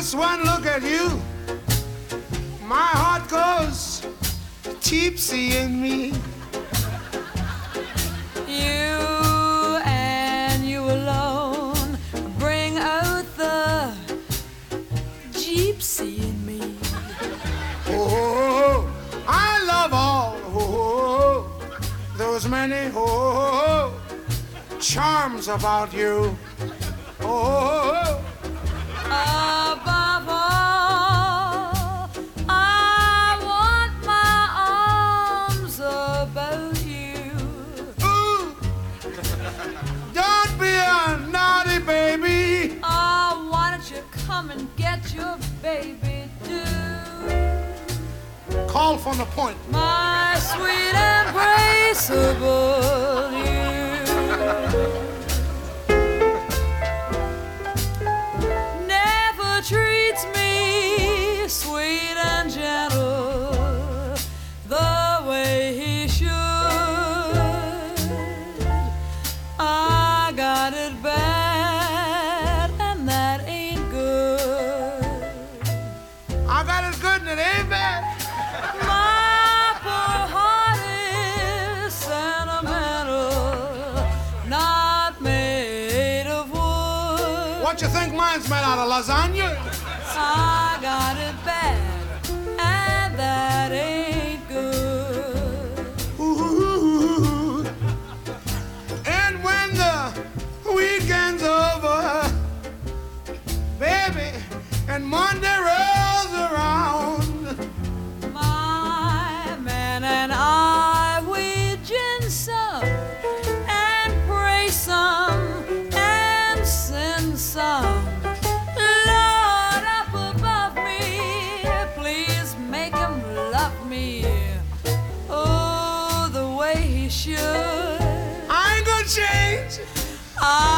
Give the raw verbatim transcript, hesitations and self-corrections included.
Just one look at you, my heart goes tipsy in me. You and you alone bring out the gypsy in me. Oh, I love all oh, those many oh, charms about you. Oh, above all, I want my arms about you. ooh, don't be a naughty baby. Oh, why don't you come and get your baby too? Call from the point. My sweet embraceable you. Never treats me sweet and gentle the way he should. I got it bad and that ain't good. I got it good and it ain't bad. My poor heart is sentimental, not made of wood. What you think mine's made out of, lasagna? I got it bad, and that ain't good. Ooh. And when the weekend's over, baby, and Monday rolls around, My man and I, we gin some and pray some and sin some. Lord up above me, please make him love me, oh, the way he should. I ain't gonna change. I